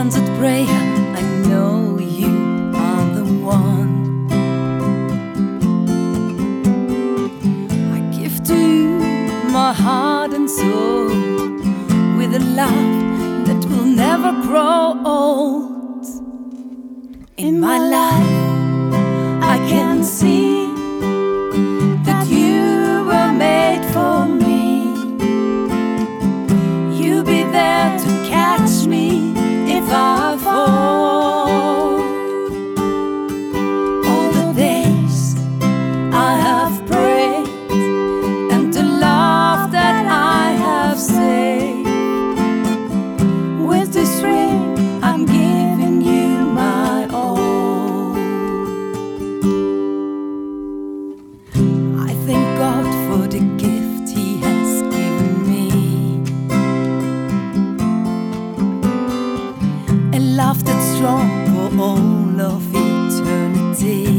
answered prayer, I know you are the one. I give to you my heart and soul, with a love that will never grow old. In my life I can see that you were made for me. You'll be there to catch me if I fall. All the days I have prayed, and the love that I have saved, with this ring I'm giving you my all. I thank God for the gift He has given me, a love that's strong for all of eternity.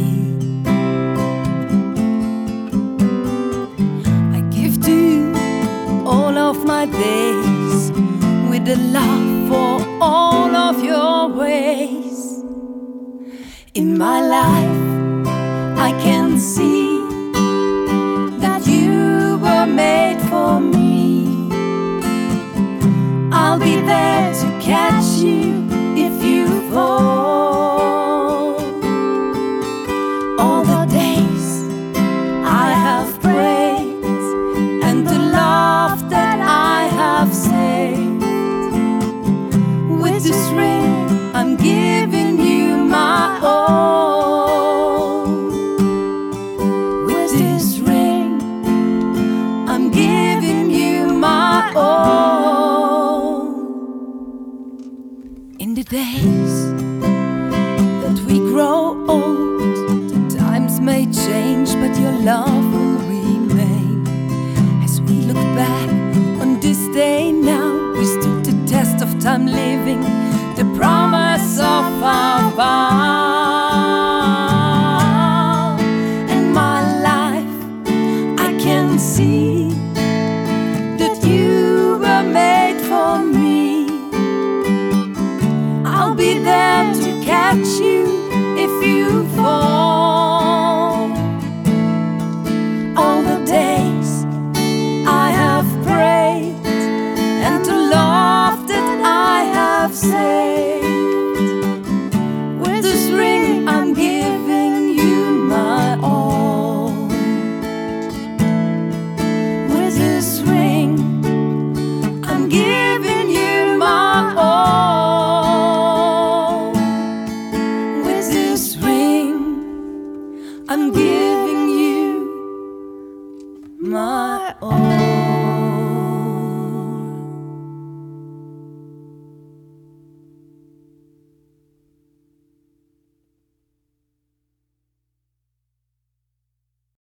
I give to you all of my days, with a love for all of your ways. In my life I can see that you were made for me. I'll be there to catch you if you fall. All the days I have prayed, and the love that I have saved, with this ring I'm giving you my all. With this ring I'm giving you my all. In the days that we grow old, the times may change, but your love will remain. As we look back on this day now, we stood the test of time, living the promise of our vow. In my life I can see that you were made for me. I'll be there to catch you if you fall. All the days I have prayed, and the love that I have saved,